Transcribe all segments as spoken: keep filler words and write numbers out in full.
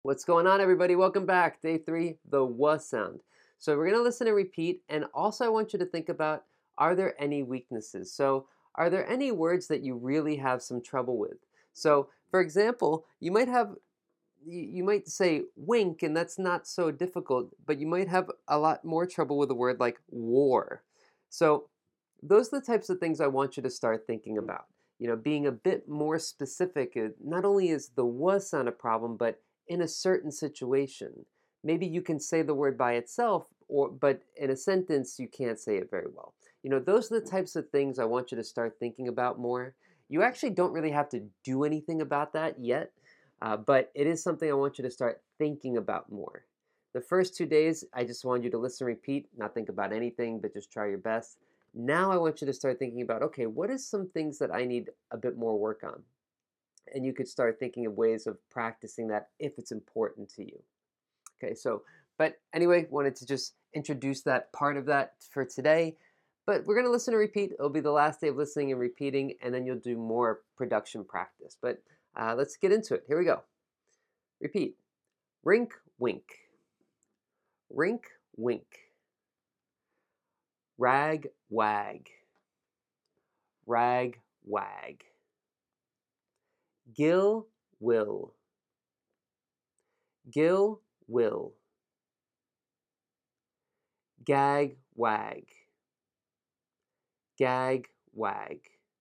What's going on, everybody? Welcome back. Day three, the W sound. So we're going to listen and repeat, and also I want you to think about, are there any weaknesses? So are there any words that you really have some trouble with? So, for example, you might have you, you might say wink, and that's not so difficult, but you might have a lot more trouble with a word like war. So those are the types of things I want you to start thinking about. You know, being a bit more specific. uh, Not only is the was sound a problem, but in a certain situation. Maybe you can say the word by itself, or but in a sentence you can't say it very well. You know, those are the types of things I want you to start thinking about more. You actually don't really have to do anything about that yet, uh, but it is something I want you to start thinking about more. The first two days, I just want you to listen, repeat, not think about anything, but just try your best. Now I want you to start thinking about, okay, what is some things that I need a bit more work on? And you could start thinking of ways of practicing that if it's important to you. Okay, so, but anyway, wanted to just introduce that part of that for today. But we're going to listen and repeat. It'll be the last day of listening and repeating, and then you'll do more production practice. But uh, let's get into it. Here we go. Repeat. Rink, wink. Rink, wink. Rag, wag. Rag, wag. Gill, will. Gill, will. Gag, wag. Gag, wag.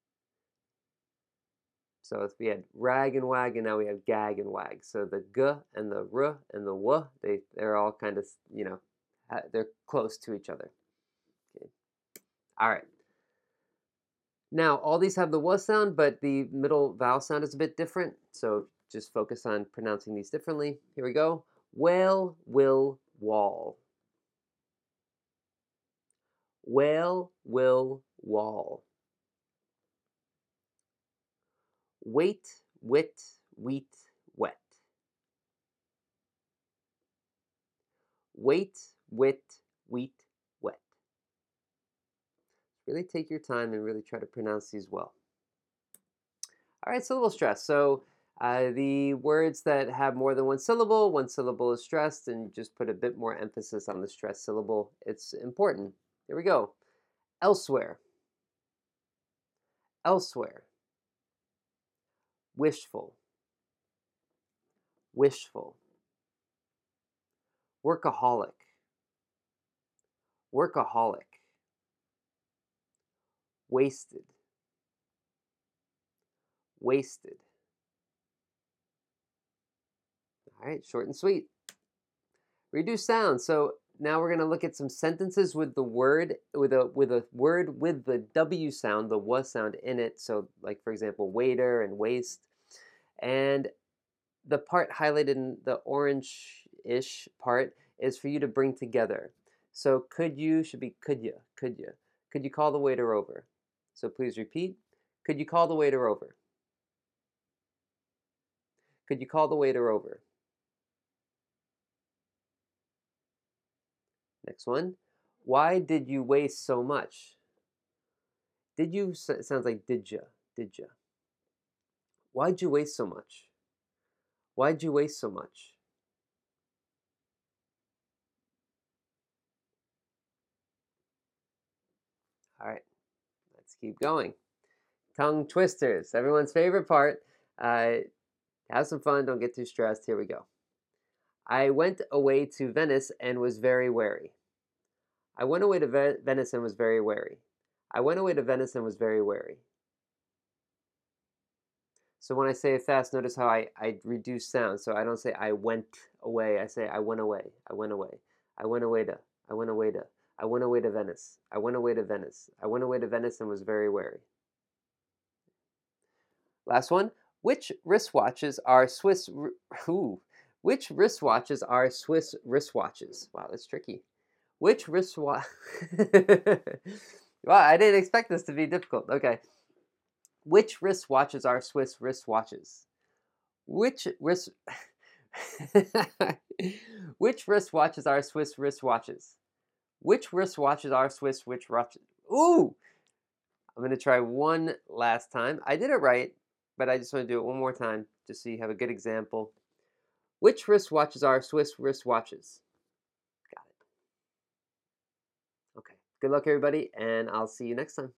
So if we had rag and wag, and now we have gag and wag. So the g and the r and the w, they, they're all kind of, you know, they're close to each other. Okay. All right. Now, all these have the w sound, but the middle vowel sound is a bit different. So just focus on pronouncing these differently. Here we go. Whale, will, wall. Whale, will, wall. Wait, wit, wheat, wet. Wait, wit, wheat, wet. Really take your time and really try to pronounce these well. All right, syllable stress. So uh, the words that have more than one syllable, one syllable is stressed, and just put a bit more emphasis on the stressed syllable. It's important. Here we go. Elsewhere. Elsewhere. Wishful. Wishful. Workaholic. Workaholic. Wasted. Wasted. All right, short and sweet. Reduce sound. So now we're going to look at some sentences with the word with a with a word with the W sound, the W sound in it. So like for example, waiter and waste. And the part highlighted in the orange-ish part is for you to bring together. So could you should be could you, could you. Could you call the waiter over? So please repeat. Could you call the waiter over? Could you call the waiter over? Next one. Why did you waste so much? Did you sounds like did ya? Did ya? Why'd you waste so much? Why'd you waste so much? All right, let's keep going. Tongue twisters, everyone's favorite part. Uh, have some fun, don't get too stressed. Here we go. I went away to Venice and was very wary. I went away to Ve Venice and was very wary. I went away to Venice and was very wary. So when I say it fast, notice how I, I reduce sound. So I don't say I went away. I say I went away. I went away. I went away to. I went away to. I went away to Venice. I went away to Venice. I went away to Venice and was very wary. Last one. Which wristwatches are Swiss? Ooh. Which wristwatches are Swiss wristwatches? Wow, that's tricky. Which wristwatch? Wow, I didn't expect this to be difficult. Okay. Which wristwatches are Swiss wristwatches? Which wrist? Which wristwatches are Swiss wristwatches? Which wristwatches are Swiss which watches? Ooh! I'm going to try one last time. I did it right, but I just want to do it one more time just so you have a good example. Which wristwatches are Swiss wristwatches? Got it. Okay. Good luck, everybody, and I'll see you next time.